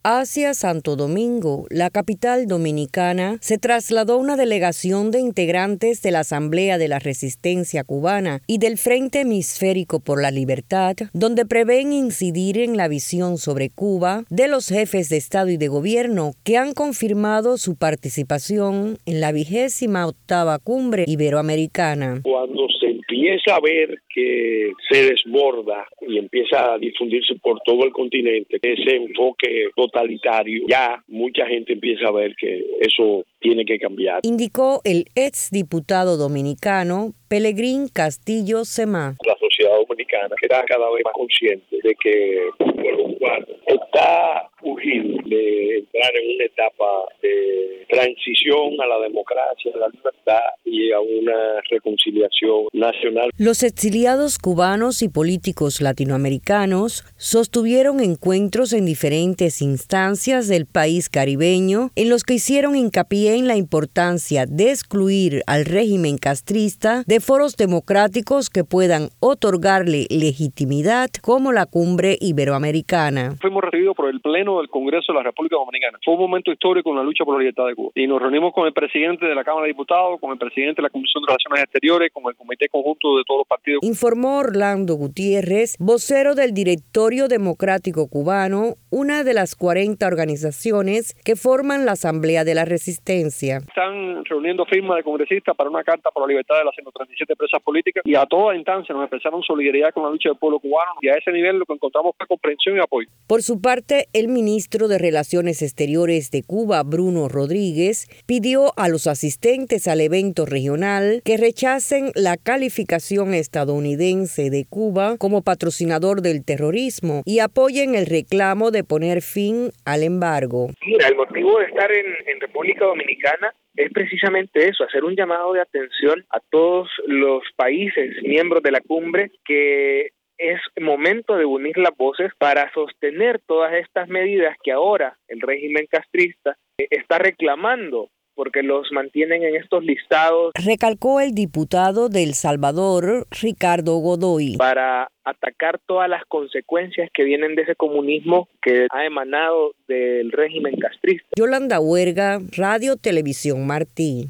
Hacia Santo Domingo, la capital dominicana, se trasladó una delegación de integrantes de la Asamblea de la Resistencia Cubana y del Frente Hemisférico por la Libertad, donde prevén incidir en la visión sobre Cuba de los jefes de Estado y de Gobierno que han confirmado su participación en la 28ª Cumbre Iberoamericana. Cuando se empieza a ver que se desborda y empieza a difundirse por todo el continente ese enfoque totalitario, ya mucha gente empieza a ver que eso tiene que cambiar. Indicó el exdiputado dominicano Pelegrín Castillo Semá. La sociedad dominicana está cada vez más consciente de que el pueblo cubano está urgido de entrar en una etapa de transición a la democracia, a la libertad y a una reconciliación nacional. Los exiliados cubanos y políticos latinoamericanos sostuvieron encuentros en diferentes instancias del país caribeño en los que hicieron hincapié en la importancia de excluir al régimen castrista de foros democráticos que puedan otorgarle legitimidad, como la Cumbre Iberoamericana. Fuimos recibidos por el Pleno del Congreso de la República Dominicana. Fue un momento histórico en la lucha por la libertad de Cuba. Y nos reunimos con el presidente de la Cámara de Diputados, con el presidente de la Comisión de Relaciones Exteriores, con el Comité Conjunto de todos los partidos. Informó Orlando Gutiérrez, vocero del Directorio Democrático Cubano, una de las 40 organizaciones que forman la Asamblea de la Resistencia. Están reuniendo firmas de congresistas para una carta por la libertad de las 137 presas políticas y a toda instancia nos expresaron solidaridad con la lucha del pueblo cubano y a ese nivel lo que encontramos fue comprensión y apoyo. Por su parte, el ministro de Relaciones Exteriores de Cuba, Bruno Rodríguez, pidió a los asistentes al evento regional que rechacen la calificación estadounidense de Cuba como patrocinador del terrorismo y apoyen el reclamo de poner fin al embargo. Mira, el motivo de estar en República Dominicana es precisamente eso, hacer un llamado de atención a todos los países miembros de la cumbre que es momento de unir las voces para sostener todas estas medidas que ahora el régimen castrista está reclamando, porque los mantienen en estos listados. Recalcó el diputado de El Salvador, Ricardo Godoy. Para atacar todas las consecuencias que vienen de ese comunismo que ha emanado del régimen castrista. Yolanda Huerga, Radio Televisión Martí.